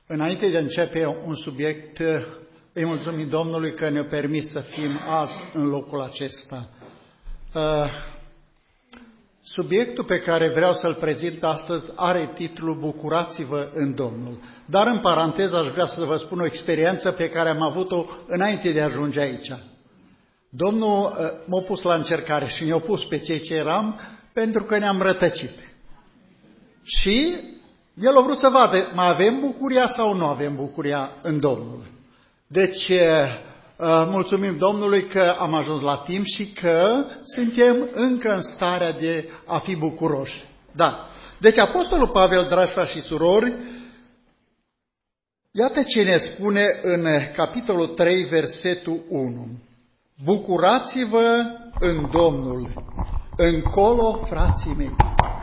Înainte de a începe un subiect, îi mulțumim Domnului că ne-a permis să fim azi în locul acesta. Subiectul pe care vreau să-l prezint astăzi are titlul Bucurați-vă în Domnul. Dar în paranteză aș vrea să vă spun o experiență pe care am avut-o înainte de a ajunge aici. Domnul m-a pus la încercare și ne-a pus pe cei ce eram pentru că ne-am rătăcit. Și El a vrut să vadă, mai avem bucuria sau nu avem bucuria în Domnul. Deci, mulțumim Domnului că am ajuns la timp și că suntem încă în starea de a fi bucuroși. Da. Deci, Apostolul Pavel, dragi frați și surori, iată ce ne spune în capitolul 3, versetul 1. Bucurați-vă în Domnul, încolo, frații mei.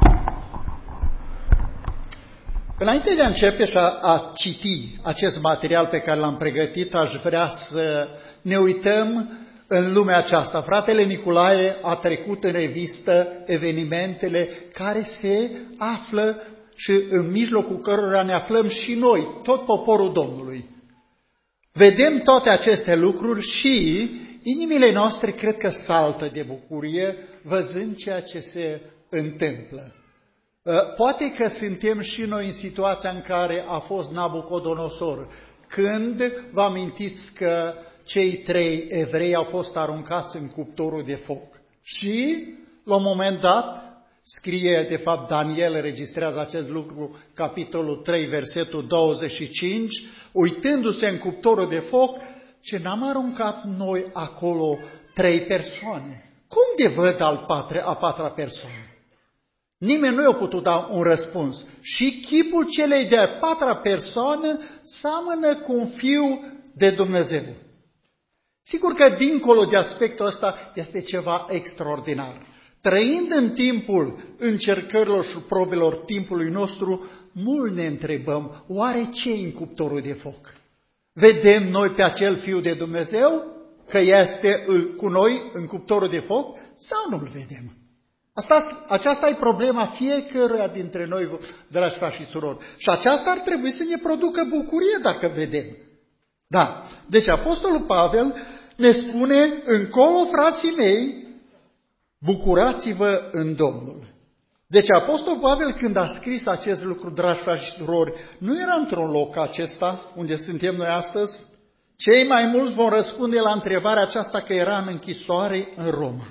Înainte de a începe și a citi acest material pe care l-am pregătit, aș vrea să ne uităm în lumea aceasta. Fratele Nicolae a trecut în revistă evenimentele care se află și în mijlocul cărora ne aflăm și noi, tot poporul Domnului. Vedem toate aceste lucruri și inimile noastre cred că saltă de bucurie văzând ceea ce se întâmplă. Poate că suntem și noi în situația în care a fost Nabucodonosor, când vă amintiți că cei 3 evrei au fost aruncați în cuptorul de foc. Și, la un moment dat, scrie, de fapt, Daniel registrează acest lucru, capitolul 3, versetul 25, uitându-se în cuptorul de foc, ce n-am aruncat noi acolo 3 persoane. Cum de văd a patra persoană? Nimeni nu i-a putut da un răspuns. Și chipul celei de-a 4-a persoană seamănă cu un fiu de Dumnezeu. Sigur că dincolo de aspectul ăsta este ceva extraordinar. Trăind în timpul încercărilor și probelor timpului nostru, mult ne întrebăm, oare ce în cuptorul de foc? Vedem noi pe acel fiu de Dumnezeu că este cu noi în cuptorul de foc sau nu-l vedem? Aceasta e problema fiecăruia dintre noi, dragi frați și surori. Și aceasta ar trebui să ne producă bucurie dacă vedem. Da. Deci Apostolul Pavel ne spune, încolo, frații mei, bucurați-vă în Domnul. Deci Apostolul Pavel, când a scris acest lucru, dragi frați și surori, nu era într-un loc acesta, unde suntem noi astăzi. Cei mai mulți vor răspunde la întrebarea aceasta că era în închisoare în Roma.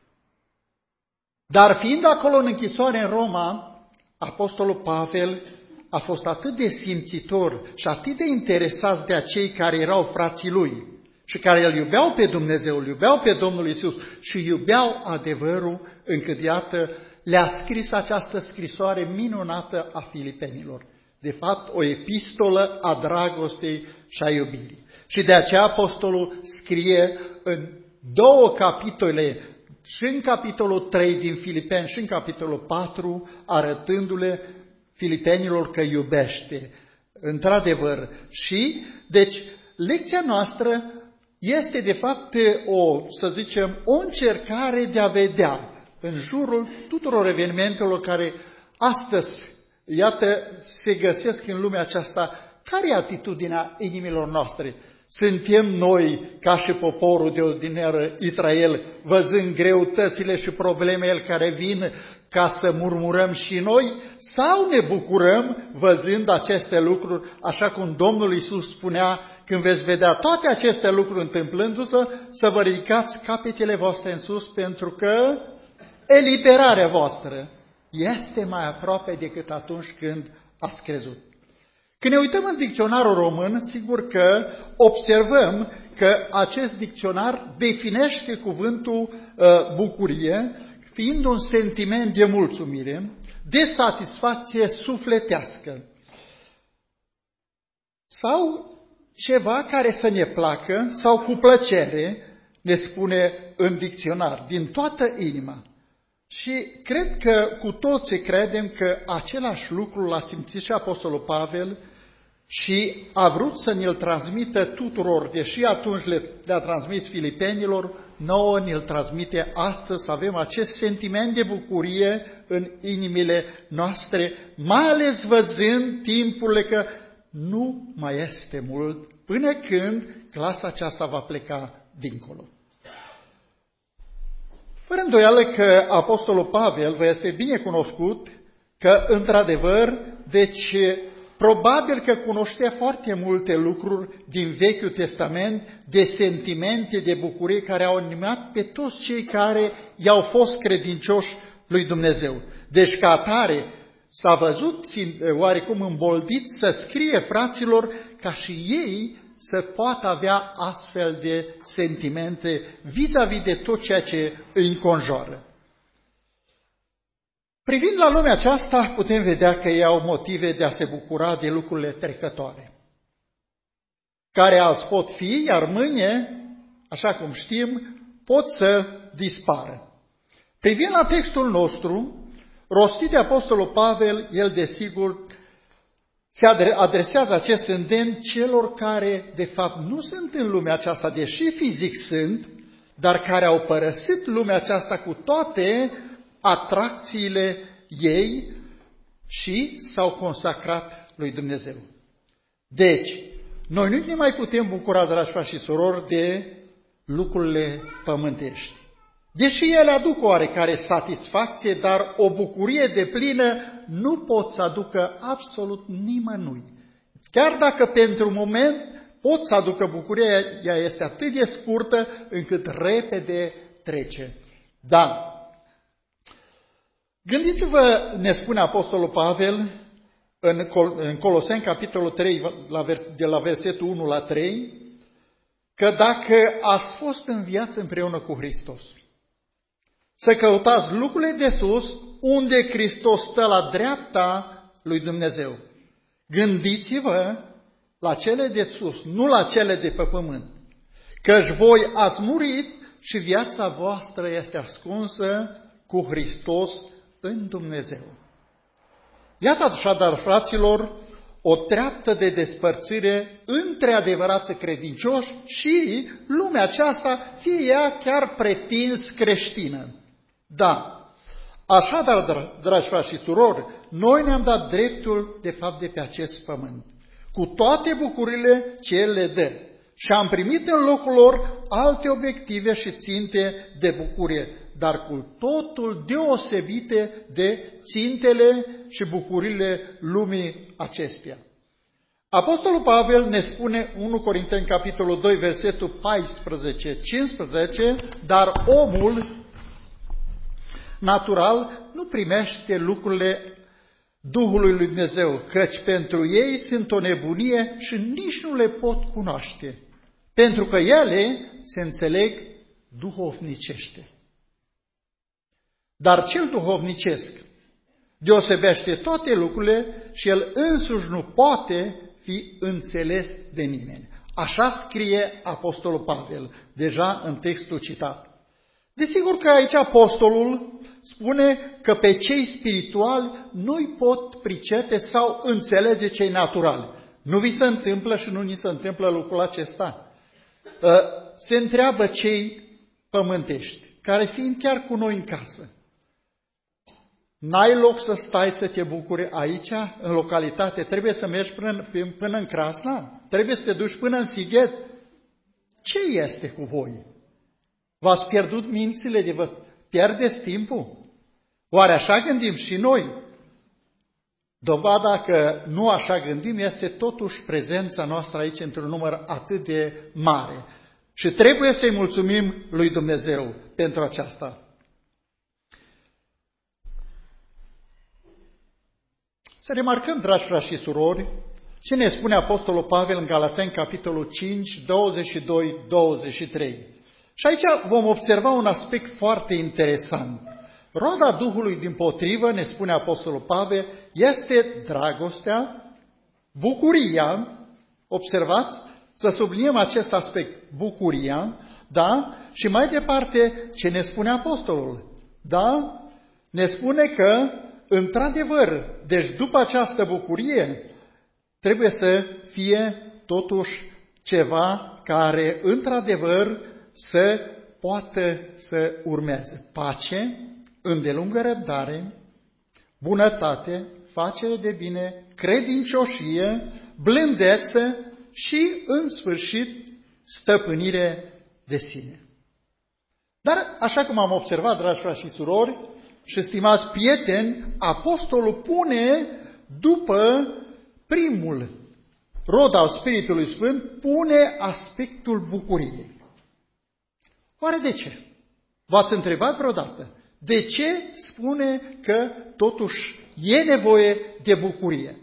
Dar fiind acolo în închisoare în Roma, Apostolul Pavel a fost atât de simțitor și atât de interesat de acei care erau frații lui și care îl iubeau pe Dumnezeu, îl iubeau pe Domnul Iisus și iubeau adevărul, încât iată le-a scris această scrisoare minunată a Filipenilor. De fapt, o epistolă a dragostei și a iubirii. Și de aceea Apostolul scrie în 2 capitole, și în capitolul 3 din Filipeni și în capitolul 4, arătându-le filipenilor că iubește. Într-adevăr. Și, deci, lecția noastră este, de fapt, o încercare de a vedea în jurul tuturor evenimentelor care astăzi, iată, se găsesc în lumea aceasta, care e atitudinea inimilor noastre? Suntem noi, ca și poporul de odineară Israel, văzând greutățile și problemele care vin ca să murmurăm și noi? Sau ne bucurăm văzând aceste lucruri, așa cum Domnul Iisus spunea, când veți vedea toate aceste lucruri întâmplându-se, să vă ridicați capetele voastre în sus, pentru că eliberarea voastră este mai aproape decât atunci când ați crezut. Când ne uităm în dicționarul român, sigur că observăm că acest dicționar definește cuvântul bucurie, fiind un sentiment de mulțumire, de satisfacție sufletească sau ceva care să ne placă sau cu plăcere, ne spune în dicționar, din toată inima. Și cred că cu toții credem că același lucru l-a simțit și Apostolul Pavel și a vrut să ne-l transmită tuturor, deși atunci le-a transmis filipenilor, nouă ne-l transmite astăzi, să avem acest sentiment de bucurie în inimile noastre, mai ales văzând timpurile că nu mai este mult până când clasa aceasta va pleca dincolo. Fără îndoială că Apostolul Pavel vă este bine cunoscut că, într-adevăr, deci probabil că cunoștea foarte multe lucruri din Vechiul Testament, de sentimente, de bucurie care au animat pe toți cei care i-au fost credincioși lui Dumnezeu. Deci, ca atare, s-a văzut oarecum îmboldit să scrie fraților ca și ei să poată avea astfel de sentimente vis-a-vis de tot ceea ce îi înconjoară. Privind la lumea aceasta, putem vedea că ei au motive de a se bucura de lucrurile trecătoare, care azi pot fi, iar mâine, așa cum știm, pot să dispară. Privind la textul nostru, rostit de Apostolul Pavel, el desigur se adresează acest îndemn celor care, de fapt, nu sunt în lumea aceasta, deși fizic sunt, dar care au părăsit lumea aceasta cu toate atracțiile ei și s-au consacrat lui Dumnezeu. Deci, noi nu ne mai putem bucura, dragi frați și surori, de lucrurile pământești. Deși ele aduc oarecare satisfacție, dar o bucurie deplină nu pot să aducă absolut nimănui. Chiar dacă pentru moment pot să aducă bucuria, ea este atât de scurtă încât repede trece. Da. Gândiți-vă, ne spune Apostolul Pavel în Coloseni, capitolul 3, de la versetul 1 la 3, că dacă ați fost în viață împreună cu Hristos, să căutați lucrurile de sus, unde Hristos stă la dreapta lui Dumnezeu. Gândiți-vă la cele de sus, nu la cele de pe pământ, căci voi ați murit și viața voastră este ascunsă cu Hristos în Dumnezeu. Iată așadar, fraților, o treaptă de despărțire între adevărați credincioși și lumea aceasta, fie ea chiar pretins creștină. Da, așadar, dragi frați și surori, noi ne-am dat dreptul, de fapt, de pe acest pământ, cu toate bucurile ce El le dă. Și am primit în locul lor alte obiective și ținte de bucurie, dar cu totul deosebite de țintele și bucurile lumii acesteia. Apostolul Pavel ne spune 1 Corinteni, capitolul 2, versetul 14-15, dar omul natural nu primește lucrurile Duhului lui Dumnezeu, căci pentru ei sunt o nebunie și nici nu le pot cunoaște, pentru că ele se înțeleg duhovnicește. Dar cel duhovnicesc deosebește toate lucrurile și el însuși nu poate fi înțeles de nimeni. Așa scrie Apostolul Pavel, deja în textul citat. Desigur că aici apostolul spune că pe cei spirituali nu-i pot pricepe sau înțelege cei naturali. Nu vi se întâmplă și nu ni se întâmplă lucrul acesta. Se întreabă cei pământești, care fiind chiar cu noi în casă, n-ai loc să stai să te bucuri aici, în localitate, trebuie să mergi până în Crasna, trebuie să te duci până în Sighet. Ce este cu voi? V-ați pierdut mințile de vă pierdeți timpul? Oare așa gândim și noi? Dovada că nu așa gândim este totuși prezența noastră aici într-un număr atât de mare. Și trebuie să-i mulțumim lui Dumnezeu pentru aceasta. Să remarcăm, dragi frați și surori, ce ne spune Apostolul Pavel în Galateni, capitolul 5, 22-23. Și aici vom observa un aspect foarte interesant. Roada Duhului dimpotrivă, ne spune Apostolul Pavel, este dragostea, bucuria, observați, să subliniem acest aspect, bucuria, da? Și mai departe, ce ne spune Apostolul? Da? Ne spune că, într-adevăr, deci după această bucurie, trebuie să fie totuși ceva care, într-adevăr, să poată să urmeze. Pace, îndelungă răbdare, bunătate, facere de bine, credincioșie, blândețe și, în sfârșit, stăpânire de sine. Dar, așa cum am observat, dragi frați și surori și stimați prieteni, apostolul pune, după primul rod al Spiritului Sfânt, pune aspectul bucuriei. Oare de ce? V-ați întrebat vreodată? De ce spune că totuși e nevoie de bucurie?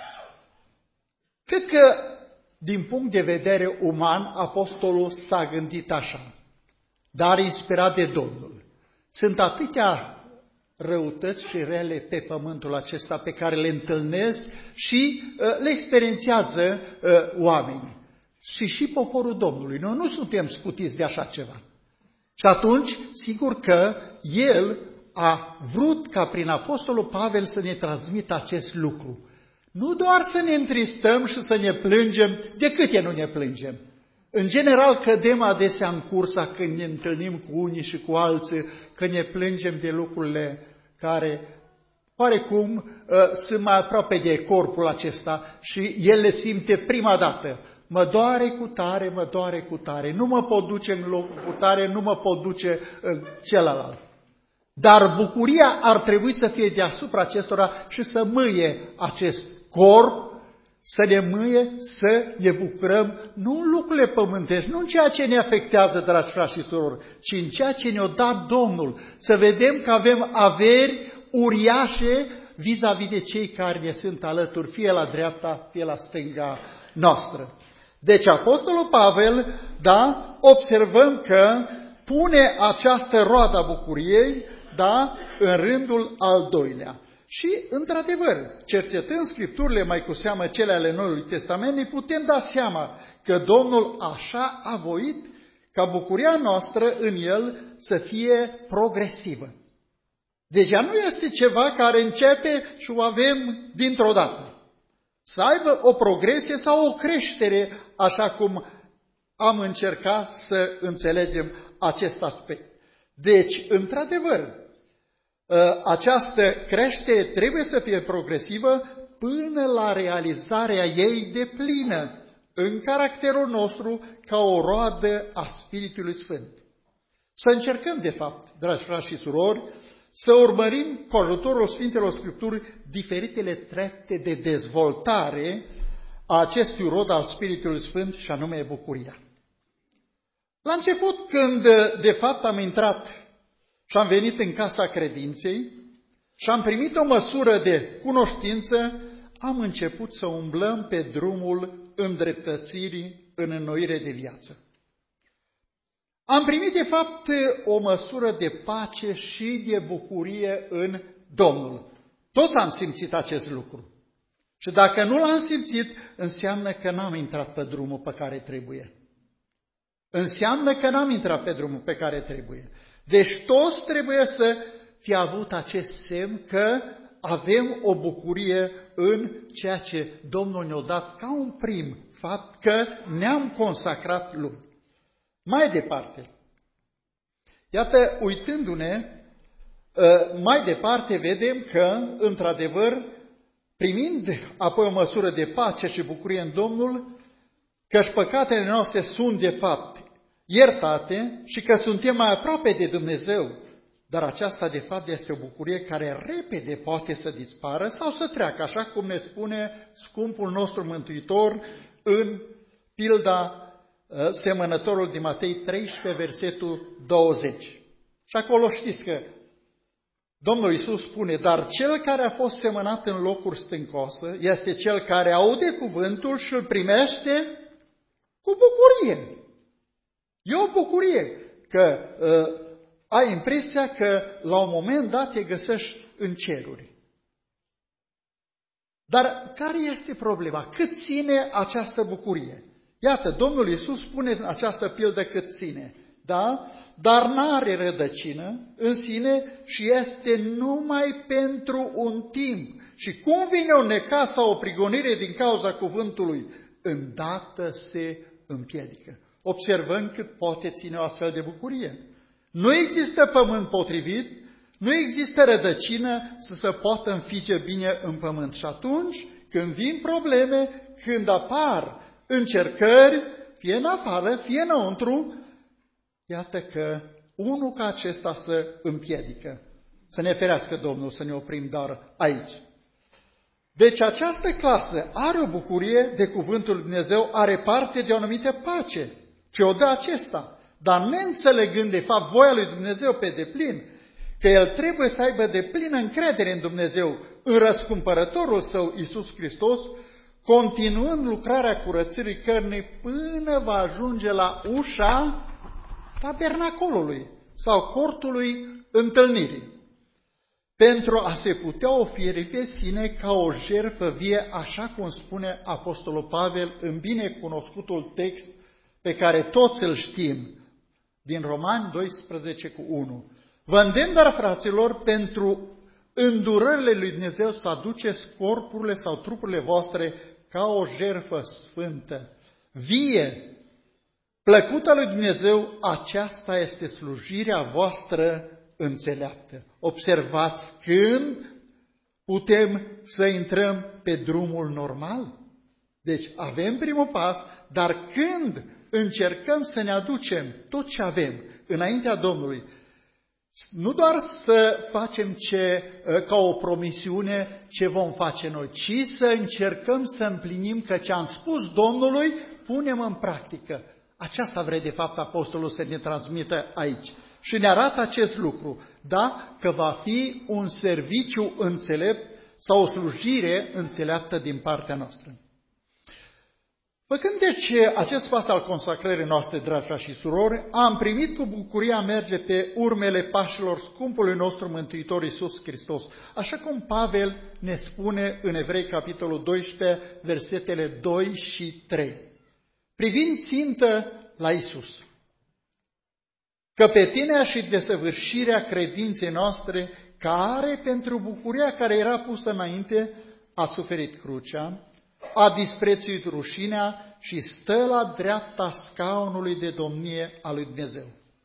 Cred că, din punct de vedere uman, apostolul s-a gândit așa, dar inspirat de Domnul. Sunt atâtea răutăți și rele pe pământul acesta pe care le întâlnesc și le experiențează oamenii. Și poporul Domnului. Noi nu suntem scutiți de așa ceva. Și atunci, sigur că el a vrut ca prin apostolul Pavel să ne transmită acest lucru. Nu doar să ne întristăm și să ne plângem, de câte nu ne plângem. În general cădem adesea în cursa când ne întâlnim cu unii și cu alții, că ne plângem de lucrurile care oarecum sunt mai aproape de corpul acesta și el le simte prima dată. Mă doare cu tare, mă doare cu tare, nu mă pot duce în locul cu tare, nu mă pot duce în celălalt. Dar bucuria ar trebui să fie deasupra acestora și să mâie acest corp, să ne mâie, să ne bucurăm, nu în lucrurile pământești, nu în ceea ce ne afectează, dragi frați și surori, ci în ceea ce ne-a dat Domnul. Să vedem că avem averi uriașe vis-a-vis de cei care ne sunt alături, fie la dreapta, fie la stânga noastră. Deci apostolul Pavel, da, observăm că pune această roadă a bucuriei, da, în rândul al doilea. Și, într-adevăr, cercetând Scripturile, mai cu seamă cele ale Noului Testament, ne putem da seama că Domnul așa a voit ca bucuria noastră în El să fie progresivă. Deja nu este ceva care începe și o avem dintr-o dată. Să aibă o progresie sau o creștere, așa cum am încercat să înțelegem acest aspect. Deci, într-adevăr, această creștere trebuie să fie progresivă până la realizarea ei deplină în caracterul nostru ca o roadă a Spiritului Sfânt. Să încercăm, de fapt, dragi frați și surori, să urmărim cu ajutorul Sfintelor Scripturi diferitele trepte de dezvoltare a acestui rod al Spiritului Sfânt și anume bucuria. La început, când de fapt am intrat și am venit în casa credinței și am primit o măsură de cunoștință, am început să umblăm pe drumul îndreptățirii în înnoire de viață. Am primit, de fapt, o măsură de pace și de bucurie în Domnul. Toți am simțit acest lucru. Și dacă nu l-am simțit, înseamnă că n-am intrat pe drumul pe care trebuie. Înseamnă că n-am intrat pe drumul pe care trebuie. Deci toți trebuie să fi avut acest semn că avem o bucurie în ceea ce Domnul ne-a dat ca un prim fapt, că ne-am consacrat Lui. Mai departe, iată, uitându-ne, mai departe vedem că, într-adevăr, primind apoi o măsură de pace și bucurie în Domnul, că-și păcatele noastre sunt, de fapt, iertate și că suntem mai aproape de Dumnezeu, dar aceasta, de fapt, este o bucurie care repede poate să dispară sau să treacă, așa cum ne spune scumpul nostru Mântuitor în pilda semănătorul din Matei 13, versetul 20. Și acolo știți că Domnul Iisus spune, dar cel care a fost semănat în locuri stâncoase este cel care aude cuvântul și îl primește cu bucurie. E o bucurie că ai impresia că la un moment dat te găsești în ceruri. Dar care este problema? Cât ține această bucurie? Iată, Domnul Iisus spune în această pildă cât ține, da? Dar n-are rădăcină în sine și este numai pentru un timp. Și cum vine o necaz sau o prigonire din cauza cuvântului, îndată se împiedică. Observăm cât poate ține o astfel de bucurie. Nu există pământ potrivit, nu există rădăcină să se poată înfige bine în pământ. Și atunci, când vin probleme, când apar încercări, fie în afară, fie înăuntru, iată că unul ca acesta se împiedică. Să ne ferească Domnul să ne oprim doar aici. Deci această clasă are o bucurie de cuvântul lui Dumnezeu, are parte de o anumită pace, ce o dă acesta, dar neînțelegând de fapt voia lui Dumnezeu pe deplin, că el trebuie să aibă deplină încredere în Dumnezeu, în răscumpărătorul său Iisus Hristos, continuând lucrarea curățirii cărnii până va ajunge la ușa tabernacolului sau cortului întâlnirii, pentru a se putea oferi pe sine ca o jertfă vie, așa cum spune Apostolul Pavel în binecunoscutul text pe care toți îl știm, din Romani 12:1. Vă îndemn, dar, fraților, pentru îndurările lui Dumnezeu să aduceți corpurile sau trupurile voastre ca o jertfă sfântă, vie, plăcută lui Dumnezeu, aceasta este slujirea voastră înțeleaptă. Observați când putem să intrăm pe drumul normal. Deci avem primul pas, dar când încercăm să ne aducem tot ce avem înaintea Domnului, nu doar să facem ca o promisiune ce vom face noi, ci să încercăm să împlinim că ce am spus Domnului, punem în practică. Aceasta vrea de fapt Apostolul să ne transmită aici. Și ne arată acest lucru, da, că va fi un serviciu înțelept sau o slujire înțeleaptă din partea noastră. Făcând deci acest pas al consacrării noastre, dragi frați și surori, am primit cu bucurie a merge pe urmele pașilor scumpului nostru Mântuitor Iisus Hristos, așa cum Pavel ne spune în Evrei, capitolul 12, versetele 2 și 3. Privind țintă la Iisus, căpetenia și desăvârșirea credinței noastre, care pentru bucuria care era pusă înainte a suferit crucea, a disprețuit rușinea și stă la dreapta scaunului de domnie al lui Dumnezeu.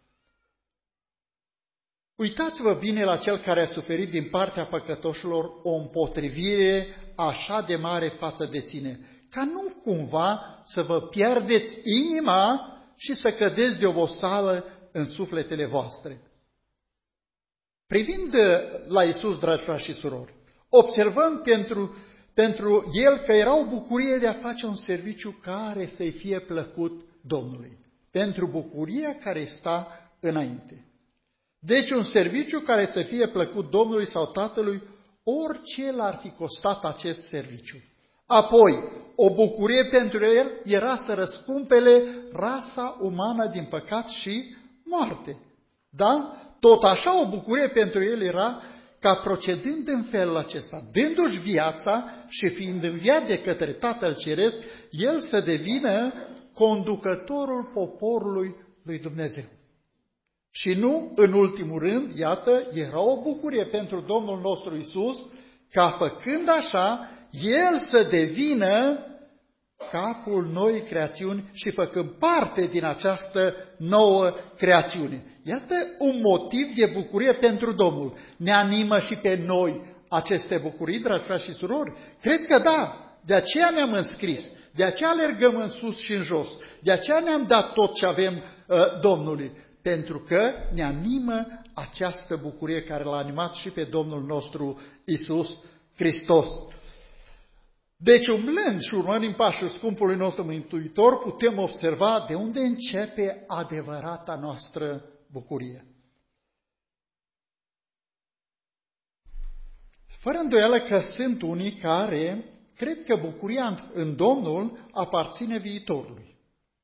Uitați-vă bine la cel care a suferit din partea păcătoșilor o împotrivire așa de mare față de sine, ca nu cumva să vă pierdeți inima și să cădeți de oboseală în sufletele voastre. Privind la Iisus, dragi frați și surori, observăm pentru El că era o bucurie de a face un serviciu care să-i fie plăcut Domnului, pentru bucuria care sta înainte. Deci un serviciu care să fie plăcut Domnului sau Tatălui, orice l-ar fi costat acest serviciu. Apoi, o bucurie pentru El era să răscumpele rasa umană din păcat și moarte. Da? Tot așa o bucurie pentru El era ca procedând în felul acesta, dându-și viața și fiind înviat de către Tatăl Ceresc, El să devină conducătorul poporului lui Dumnezeu. Și nu, în ultimul rând, iată, era o bucurie pentru Domnul nostru Iisus, ca făcând așa, El să devină capul noii creațiuni și făcând parte din această nouă creațiune. Iată un motiv de bucurie pentru Domnul. Ne animă și pe noi aceste bucurii, dragi frați și surori? Cred că da, de aceea ne-am înscris, de aceea alergăm în sus și în jos, de aceea ne-am dat tot ce avem Domnului, pentru că ne animă această bucurie care l-a animat și pe Domnul nostru Iisus Hristos. Deci, umblând și urmând pașul scumpului nostru Mântuitor, putem observa de unde începe adevărata noastră bucurie. Fără îndoială că sunt unii care cred că bucuria în Domnul aparține viitorului.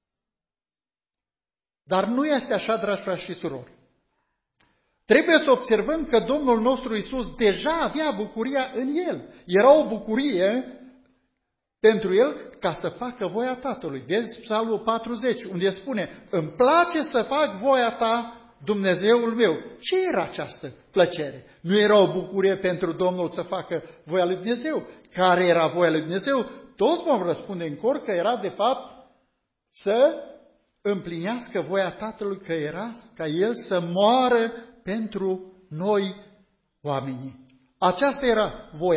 Dar nu este așa, dragi frați și surori. Trebuie să observăm că Domnul nostru Iisus deja avea bucuria în El. Era o bucurie pentru El ca să facă voia Tatălui. Vezi Psalmul 40, unde spune: îmi place să fac voia Ta, Dumnezeul meu. Ce era această plăcere? Nu era o bucurie pentru Domnul să facă voia lui Dumnezeu? Care era voia lui Dumnezeu? Toți vom răspunde în cor că era de fapt să împlinească voia Tatălui, că era ca El să moară pentru noi oamenii. Aceasta era voia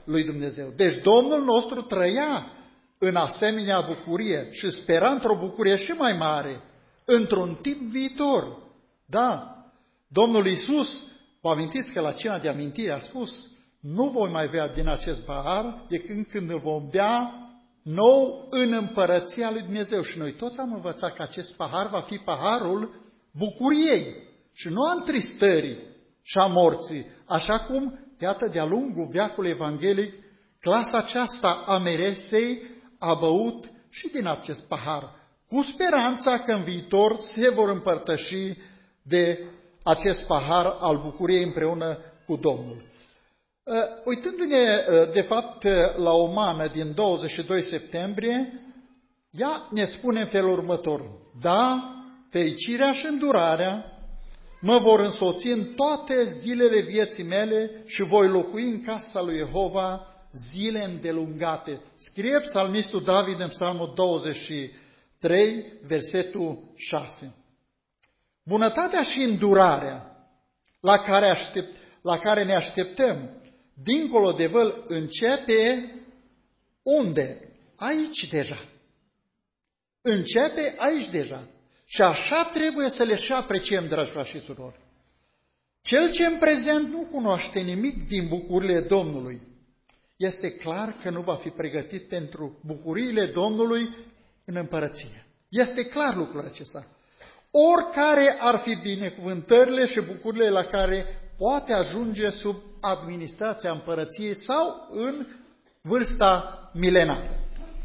lui Dumnezeu. Deci Domnul nostru trăia în asemenea bucurie și spera într-o bucurie și mai mare, într-un timp viitor. Da, Domnul Iisus, vă amintiți că la cina de amintire a spus, nu voi mai bea din acest pahar decât când îl vom bea nou în împărăția lui Dumnezeu. Și noi toți am învățat că acest pahar va fi paharul bucuriei și nu a întristării și a morții, așa cum, iată, de-a lungul veacului evanghelic, clasa aceasta a meresei a băut și din acest pahar, cu speranța că în viitor se vor împărtăși de acest pahar al bucuriei împreună cu Domnul. Uitându-ne, de fapt, la o mană din 22 septembrie, ea ne spune în felul următor: da, fericirea și îndurarea mă vor însoți în toate zilele vieții mele și voi locui în casa lui Jehova zile îndelungate. Scrie psalmistul David în Psalmul 23, versetul 6. Bunătatea și îndurarea la care ne așteptăm dincolo de văl începe unde? Aici deja. Începe aici deja. Și așa trebuie să le și apreciem, dragi frați și surori. Cel ce în prezent nu cunoaște nimic din bucurile Domnului, este clar că nu va fi pregătit pentru bucuriile Domnului în împărăție. Este clar lucrul acesta. Oricare ar fi binecuvântările și bucurile la care poate ajunge sub administrația împărăției sau în vârsta milenară.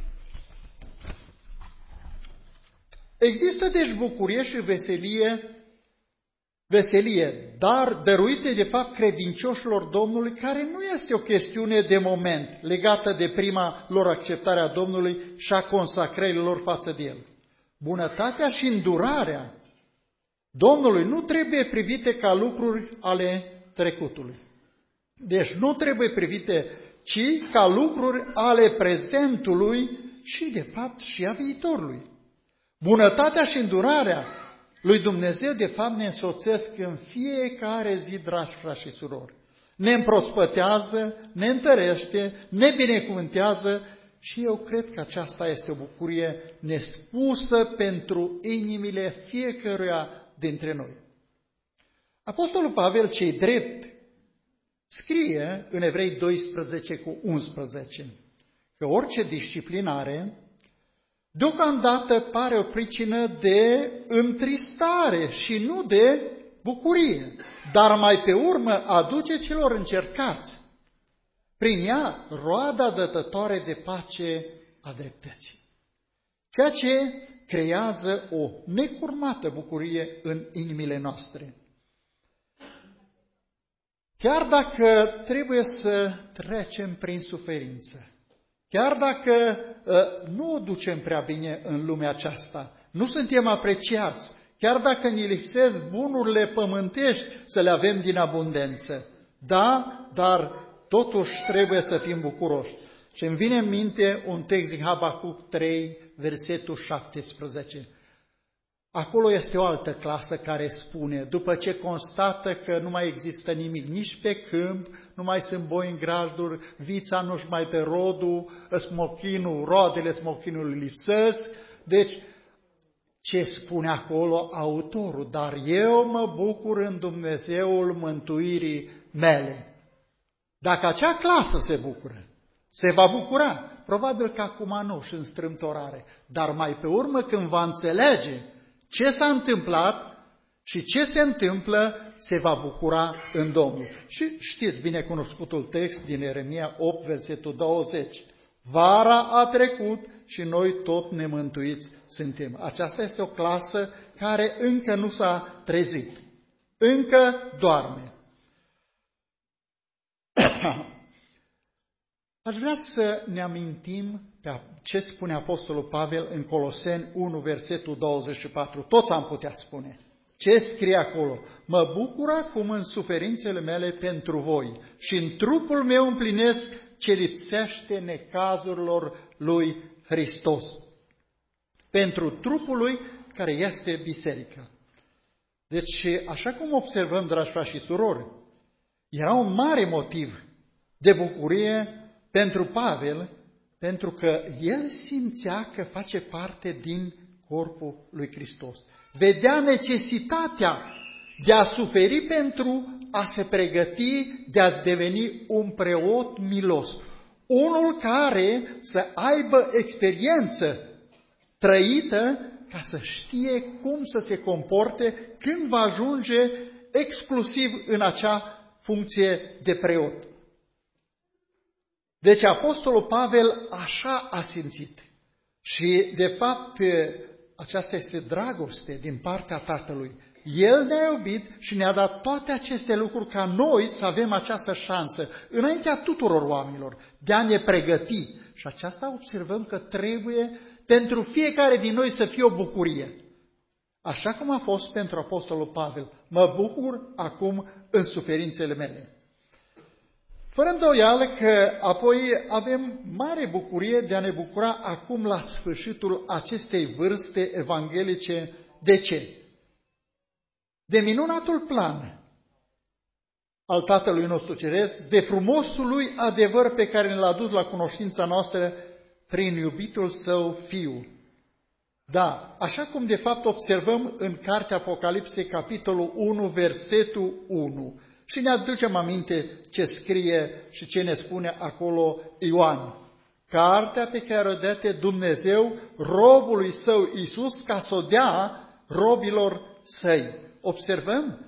Există deci bucurie și veselie, dar dăruite de fapt credincioșilor Domnului, care nu este o chestiune de moment legată de prima lor acceptare a Domnului și a consacrării lor față de El. Bunătatea și îndurarea Domnului nu trebuie privite ca lucruri ale trecutului. Deci nu trebuie privite, ci ca lucruri ale prezentului și de fapt și a viitorului. Bunătatea și îndurarea lui Dumnezeu de fapt ne însoțesc în fiecare zi, dragi frați și surori. Ne împrospătează, ne întărește, ne binecuvântează și eu cred că aceasta este o bucurie nespusă pentru inimile fiecăruia dintre noi. Apostolul Pavel, cei drept, scrie în Evrei 12:11 că orice disciplinare deocamdată pare o pricină de întristare și nu de bucurie, dar mai pe urmă aduce celor încercați prin ea roada dătătoare de pace a dreptății, ceea ce creează o necurmată bucurie în inimile noastre. Chiar dacă trebuie să trecem prin suferință, chiar dacă nu o ducem prea bine în lumea aceasta, nu suntem apreciați, chiar dacă ne lipsesc bunurile pământești să le avem din abundență, da, dar totuși trebuie să fim bucuroși. Și îmi vine în minte un text din Habacuc 3, versetul 17. Acolo este o altă clasă care spune, după ce constată că nu mai există nimic, nici pe câmp, nu mai sunt boi în grajduri, vița nu-și mai dă rodul, roadele smochinului lipsesc. Deci, ce spune acolo autorul? Dar eu mă bucur în Dumnezeul mântuirii mele. Dacă acea clasă se bucură, se va bucura, probabil că acum nu și în strâmtorare, dar mai pe urmă când va înțelege ce s-a întâmplat și ce se întâmplă, se va bucura în Domnul. Și știți binecunoscutul text din Ieremia 8, versetul 20. Vara a trecut și noi tot nemântuiți suntem. Aceasta este o clasă care încă nu s-a trezit. Încă doarme. Aș vrea să ne amintim ce spune Apostolul Pavel în Coloseni 1, versetul 24. Toți am putea spune. Ce scrie acolo? Mă bucur acum în suferințele mele pentru voi și în trupul meu împlinesc ce lipsește necazurilor lui Hristos. Pentru trupul lui care este biserica. Deci, așa cum observăm, dragi frați și surori, era un mare motiv de bucurie pentru Pavel, pentru că el simțea că face parte din corpul lui Hristos. Vedea necesitatea de a suferi pentru a se pregăti de a deveni un preot milos. Unul care să aibă experiență trăită ca să știe cum să se comporte când va ajunge exclusiv în acea funcție de preot. Deci Apostolul Pavel așa a simțit. Și de fapt aceasta este dragoste din partea Tatălui. El ne-a iubit și ne-a dat toate aceste lucruri ca noi să avem această șansă, înaintea tuturor oamenilor, de a ne pregăti. Și aceasta observăm că trebuie pentru fiecare din noi să fie o bucurie. Așa cum a fost pentru Apostolul Pavel. Mă bucur acum în suferințele mele. Fără îndoială că apoi avem mare bucurie de a ne bucura acum la sfârșitul acestei vârste evanghelice. De ce? De minunatul plan al Tatălui nostru Ceresc, de frumosul lui adevăr pe care ne l-a dus la cunoștința noastră prin iubitul Său Fiu. Da, așa cum de fapt observăm în Cartea Apocalipsei, capitolul 1, versetul 1. Și ne aducem aminte ce scrie și ce ne spune acolo Ioan. Cartea pe care o dă Dumnezeu robului Său Iisus ca să o dea robilor Săi. Observăm?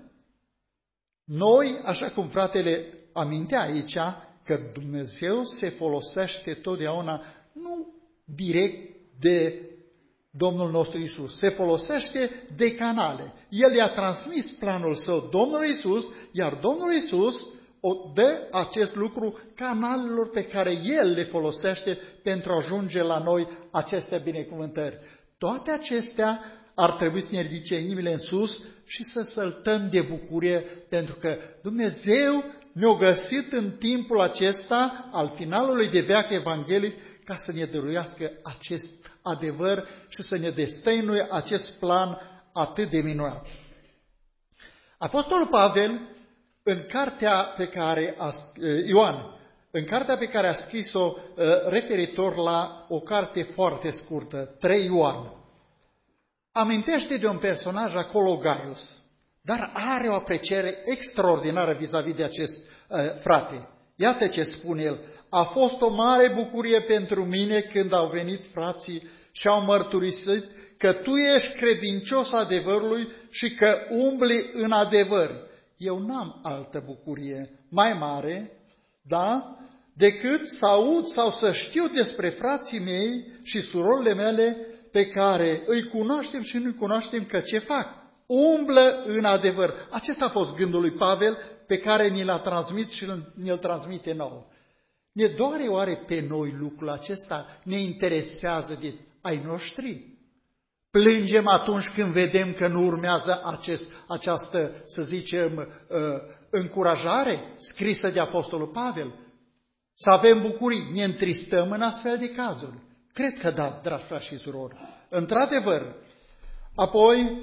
Noi, așa cum fratele amintea aici, că Dumnezeu se folosește totdeauna nu direct de Domnul nostru Iisus, se folosește de canale. El i-a transmis planul Său Domnului Iisus, iar Domnul Iisus o dă acest lucru canalelor pe care El le folosește pentru a ajunge la noi aceste binecuvântări. Toate acestea ar trebui să ne ridice inimile în sus și să săltăm de bucurie, pentru că Dumnezeu ne-a găsit în timpul acesta, al finalului de veac evanghelic, ca să ne dăruiască acest adevăr și să ne destăinuie acest plan atât de minunat. Apostolul Pavel, în cartea pe care Ioan, în cartea pe care a scris-o referitor la o carte foarte scurtă, 3 Ioan, amintește de un personaj acolo, Gaius, dar are o apreciere extraordinară vis-a-vis de acest frate. Iată ce spune el: a fost o mare bucurie pentru mine când au venit frații și au mărturisit că tu ești credincios adevărului și că umbli în adevăr. Eu n-am altă bucurie mai mare, da, decât să aud sau să știu despre frații mei și surorile mele pe care îi cunoaștem și nu-i cunoaștem, că ce fac? Umblă în adevăr. Acesta a fost gândul lui Pavel, pe care ni l-a transmis și ne-l transmite nouă. Ne doare oare pe noi lucrul acesta? Ne interesează de ai noștri? Plângem atunci când vedem că nu urmează această, să zicem, încurajare scrisă de Apostolul Pavel? Să avem bucurii, ne întristăm în astfel de cazuri? Cred că da, dragi frați și surori. Într-adevăr, apoi,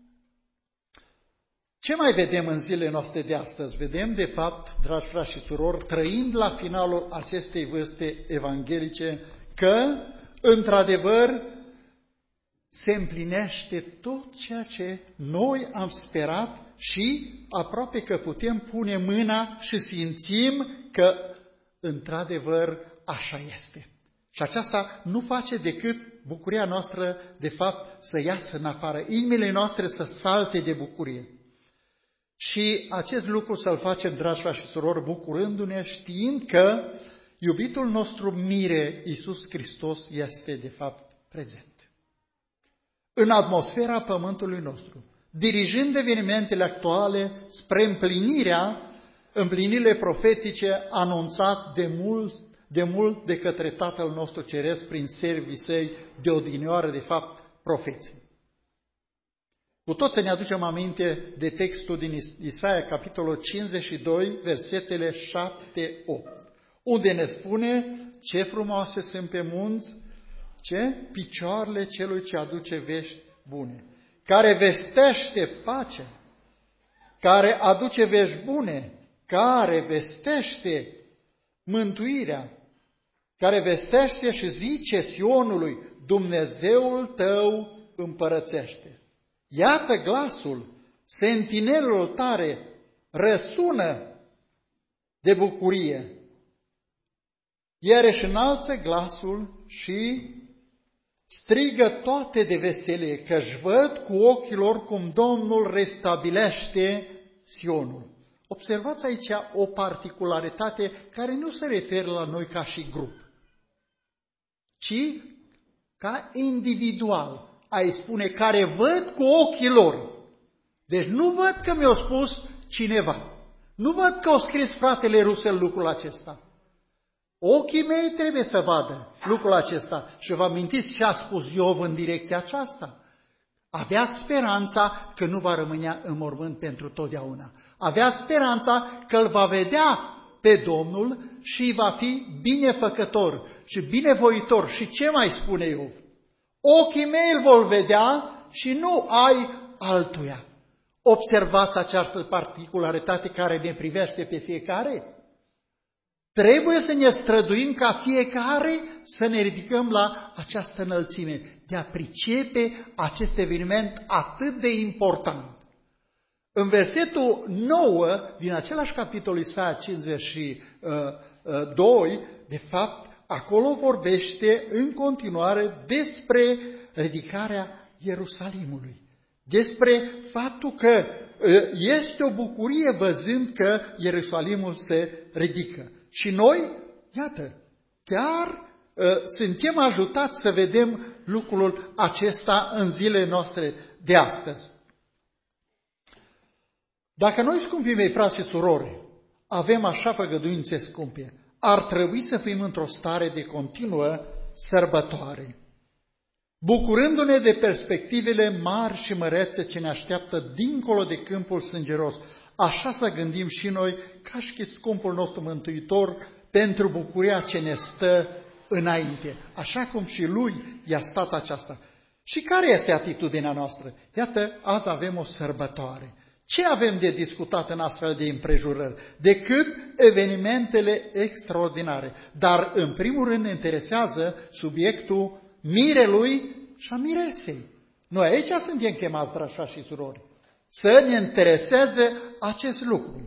ce mai vedem în zilele noastre de astăzi? Vedem, de fapt, dragi frați și surori, trăind la finalul acestei vârste evanghelice, că, într-adevăr, se împlinește tot ceea ce noi am sperat și aproape că putem pune mâna și simțim că, într-adevăr, așa este. Și aceasta nu face decât bucuria noastră, de fapt, să iasă în afară, inimile noastre să salte de bucurie. Și acest lucru să-l facem, dragi frați și surori, bucurându-ne, știind că iubitul nostru mire, Iisus Hristos, este, de fapt, prezent în atmosfera pământului nostru, dirijând evenimentele actuale spre împlinirile profetice anunțat de mult de către Tatăl nostru Ceresc prin servii Săi de odinioară, de fapt, profeții. Cu toți să ne aducem aminte de textul din Isaia, capitolul 52, versetele 7-8, unde ne spune: ce frumoase sunt pe munți, ce? Picioarele celui ce aduce vești bune, care vestește pacea, care aduce vești bune, care vestește mântuirea, care vestește și zice Sionului, Dumnezeul tău împărățește. Iată glasul sentinelelor tare răsună de bucurie. Iar își înalță glasul și strigă toate de veselie, că-și văd cu ochii lor cum Domnul restabilește Sionul. Observați aici o particularitate care nu se referă la noi ca și grup, ci ca individual. Ai spune care văd cu ochii lor. Deci nu văd că mi-a spus cineva. Nu văd că a scris fratele Rusel lucrul acesta. Ochii mei trebuie să vadă lucrul acesta. Și vă amintiți ce a spus Iov în direcția aceasta? Avea speranța că nu va rămâne în mormânt pentru totdeauna. Avea speranța că îl va vedea pe Domnul și îi va fi binefăcător și binevoitor. Și ce mai spune Iov? Ochii mei îl vor vedea și nu ai altuia. Observați această particularitate care ne privește pe fiecare? Trebuie să ne străduim ca fiecare să ne ridicăm la această înălțime, de a pricepe acest eveniment atât de important. În versetul 9 din același capitol Isaia 52, de fapt, acolo vorbește în continuare despre ridicarea Ierusalimului. Despre faptul că este o bucurie văzând că Ierusalimul se ridică. Și noi, iată, chiar suntem ajutați să vedem lucrul acesta în zilele noastre de astăzi. Dacă noi, scumpii mei, frați și surori, avem așa făgăduințe scumpe, ar trebui să fim într-o stare de continuă sărbătoare, bucurându-ne de perspectivele mari și mărețe ce ne așteaptă dincolo de câmpul sângeros. Așa să gândim și noi, ca și scumpul nostru Mântuitor, pentru bucuria ce ne stă înainte, așa cum și lui i-a stat aceasta. Și care este atitudinea noastră? Iată, azi avem o sărbătoare. Ce avem de discutat în astfel de împrejurări? Decât evenimentele extraordinare. Dar, în primul rând, ne interesează subiectul mirelui și a miresei. Noi aici suntem chemați, dragi frați și surori, să ne intereseze acest lucru.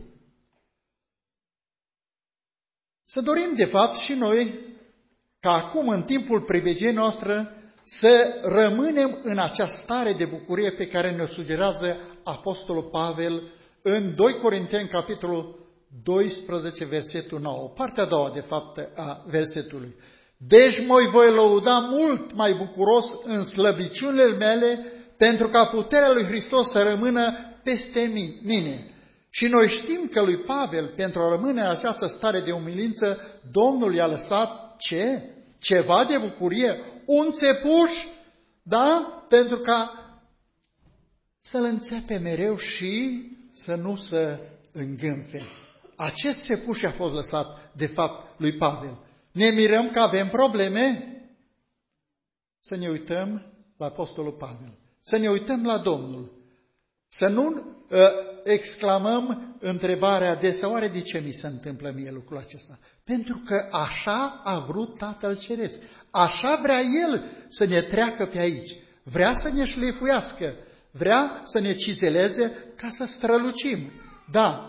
Să dorim, de fapt, și noi, ca acum, în timpul privilegiei noastre, să rămânem în această stare de bucurie pe care ne-o sugerează Apostolul Pavel în 2 Corinteni, capitolul 12, versetul 9, partea a doua, de fapt, a versetului. Deci mă voi lăuda mult mai bucuros în slăbiciunile mele, pentru ca puterea lui Hristos să rămână peste mine. Și noi știm că lui Pavel, pentru a rămâne în această stare de umilință, Domnul i-a lăsat ce? Ceva de bucurie, un țepuș, da? Pentru ca să-l înțepe mereu și să nu se îngânfe. Acest țepuș a fost lăsat, de fapt, lui Pavel. Ne mirăm că avem probleme? Să ne uităm la Apostolul Pavel. Să ne uităm la Domnul. Să nu exclamăm întrebarea adesea, oare de ce mi se întâmplă mie lucrul acesta? Pentru că așa a vrut Tatăl Ceresc. Așa vrea El să ne treacă pe aici. Vrea să ne șlefuiască. Vrea să ne cizeleze ca să strălucim. Da.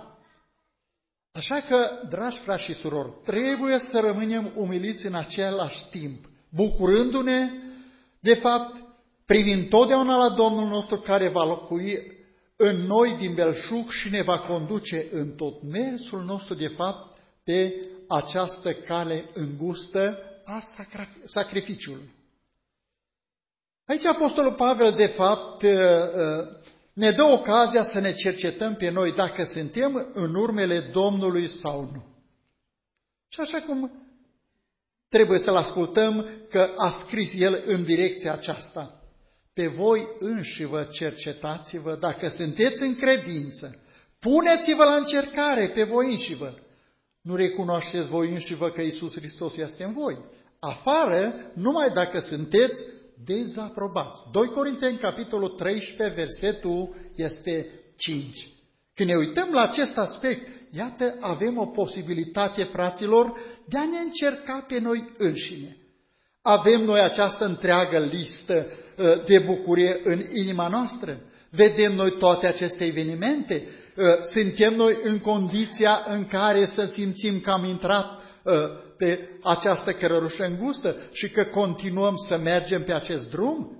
Așa că, dragi frați și surori, trebuie să rămânem umiliți în același timp, bucurându-ne, de fapt, privind totdeauna la Domnul nostru care va locui în noi din belșug și ne va conduce în tot mersul nostru, de fapt, pe această cale îngustă a sacrificiului. Aici Apostolul Pavel, de fapt, ne dă ocazia să ne cercetăm pe noi dacă suntem în urmele Domnului sau nu. Și așa cum trebuie să-l ascultăm că a scris el în direcția aceasta. Pe voi înșivă cercetați-vă dacă sunteți în credință. Puneți-vă la încercare pe voi înșivă. Nu recunoașteți voi înșivă că Iisus Hristos este în voi. Afară, numai dacă sunteți dezaprobați. 2 Corinteni, capitolul 13, versetul este 5. Când ne uităm la acest aspect, iată, avem o posibilitate, fraților, de a ne încerca pe noi înșine. Avem noi această întreagă listă de bucurie în inima noastră? Vedem noi toate aceste evenimente? Suntem noi în condiția în care să simțim că am intrat pe această cărărușă îngustă și că continuăm să mergem pe acest drum?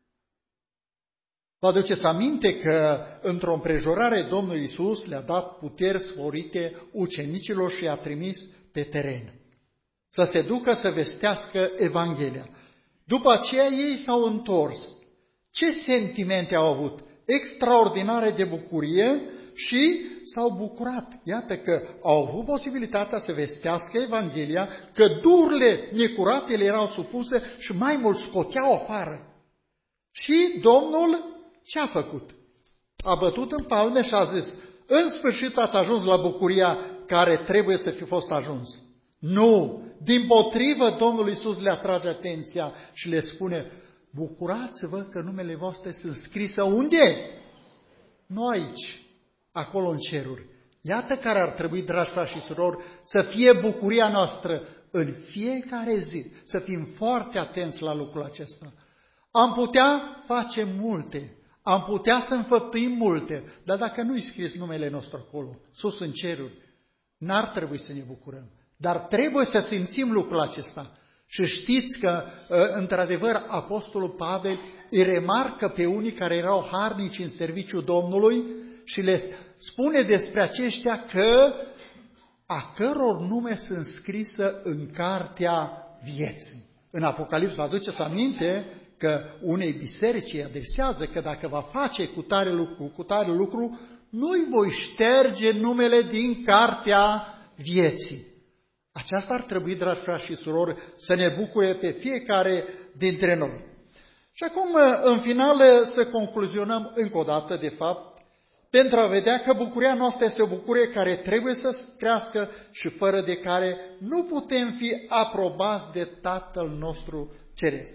Vă aduceți aminte că într-o împrejurare Domnul Iisus le-a dat puteri sporite ucenicilor și i-a trimis pe teren să se ducă să vestească Evanghelia. După aceea ei s-au întors. Ce sentimente au avut? Extraordinare de bucurie și s-au bucurat. Iată că au avut posibilitatea să vestească Evanghelia, că duhurile necurate le erau supuse și mai mult scoteau afară. Și Domnul ce a făcut? A bătut în palme și a zis, în sfârșit ați ajuns la bucuria care trebuie să fi fost ajuns. Nu! Dimpotrivă, Domnul Iisus le atrage atenția și le spune, bucurați-vă că numele voastre sunt scrise unde? Nu aici, acolo în ceruri. Iată care ar trebui, dragi frați și surori, să fie bucuria noastră în fiecare zi, să fim foarte atenți la lucrul acesta. Am putea face multe, am putea să înfăptuim multe, dar dacă nu-i scris numele nostru acolo, sus în ceruri, n-ar trebui să ne bucurăm. Dar trebuie să simțim lucrul acesta. Și știți că, într-adevăr, Apostolul Pavel îi remarcă pe unii care erau harnici în serviciul Domnului și le spune despre aceștia că a căror nume sunt scrise în cartea vieții. În Apocalips, vă aduceți aminte că unei biserici îi adresează că dacă va face cu tare lucru, nu-i voi șterge numele din cartea vieții. Aceasta ar trebui, dragi frați și surori, să ne bucure pe fiecare dintre noi. Și acum, în final, să concluzionăm încă o dată, de fapt, pentru a vedea că bucuria noastră este o bucurie care trebuie să crească și fără de care nu putem fi aprobați de Tatăl nostru Ceresc.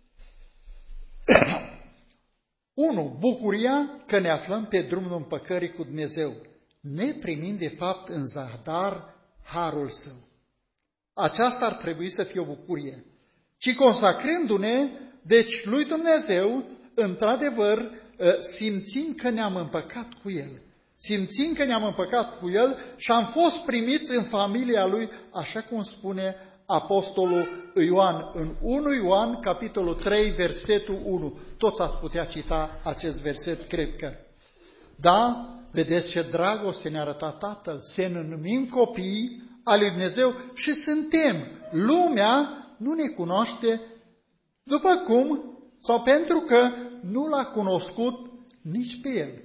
1. Bucuria că ne aflăm pe drumul împăcării cu Dumnezeu, ne primind de fapt în zadar harul Său. Aceasta ar trebui să fie o bucurie. Ci consacrându-ne, deci, lui Dumnezeu, într-adevăr, simțim că ne-am împăcat cu El. Simțim că ne-am împăcat cu El și am fost primiți în familia Lui, așa cum spune Apostolul Ioan, în 1 Ioan, capitolul 3, versetul 1. Toți ați putea cita acest verset, cred că. Da, vedeți ce dragoste ne-a arătat Tatăl, să ne numim copii al lui Dumnezeu și suntem. Lumea nu ne cunoaște după cum sau pentru că nu l-a cunoscut nici pe El.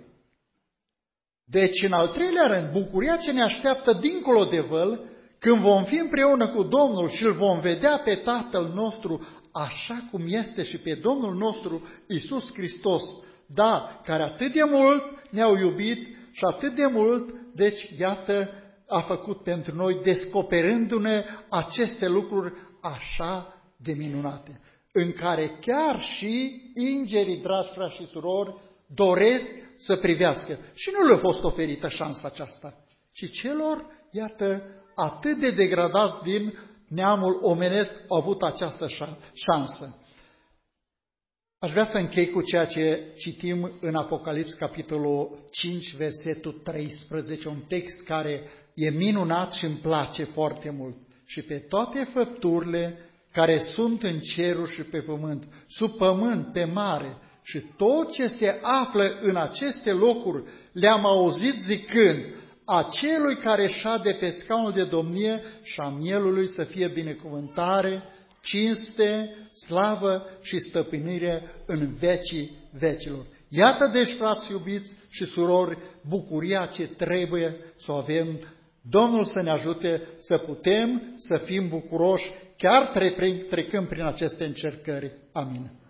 Deci, în al treilea rând, bucuria ce ne așteaptă dincolo de văl, când vom fi împreună cu Domnul și îl vom vedea pe Tatăl nostru așa cum este și pe Domnul nostru Iisus Hristos, da, care atât de mult ne-au iubit și atât de mult, deci, iată, a făcut pentru noi, descoperându-ne aceste lucruri așa de minunate, în care chiar și îngerii, dragi frați și surori, doresc să privească. Și nu le-a fost oferită șansa aceasta, ci celor, iată, atât de degradați din neamul omenesc au avut această șansă. Aș vrea să închei cu ceea ce citim în Apocalips, capitolul 5, versetul 13, un text care e minunat și îmi place foarte mult. Și pe toate făpturile care sunt în ceruri și pe pământ, sub pământ, pe mare, și tot ce se află în aceste locuri, le-am auzit zicând, acelui care șade pe scaunul de domnie și a mielului să fie binecuvântare, cinste, slavă și stăpânire în vecii vecilor. Iată deci, frați iubiți și surori, bucuria ce trebuie să o avem. Domnul să ne ajute să putem să fim bucuroși chiar trecând prin aceste încercări. Amin.